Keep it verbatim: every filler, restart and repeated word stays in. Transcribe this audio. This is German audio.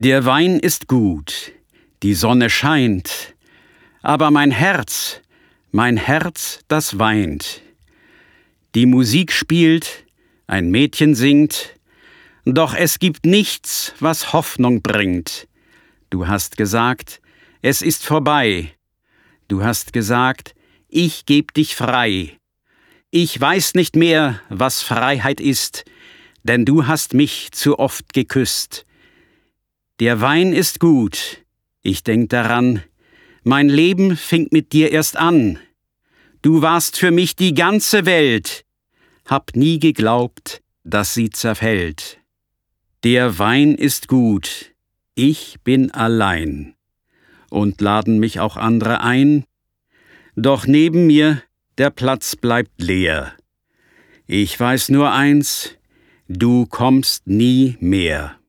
Der Wein ist gut, die Sonne scheint, aber mein Herz, mein Herz, das weint. Die Musik spielt, ein Mädchen singt, doch es gibt nichts, was Hoffnung bringt. Du hast gesagt, es ist vorbei. Du hast gesagt, ich geb dich frei. Ich weiß nicht mehr, was Freiheit ist, denn du hast mich zu oft geküsst. Der Wein ist gut, ich denk daran, mein Leben fing mit dir erst an. Du warst für mich die ganze Welt, hab nie geglaubt, dass sie zerfällt. Der Wein ist gut, ich bin allein, und laden mich auch andere ein, doch neben mir der Platz bleibt leer. Ich weiß nur eins, du kommst nie mehr.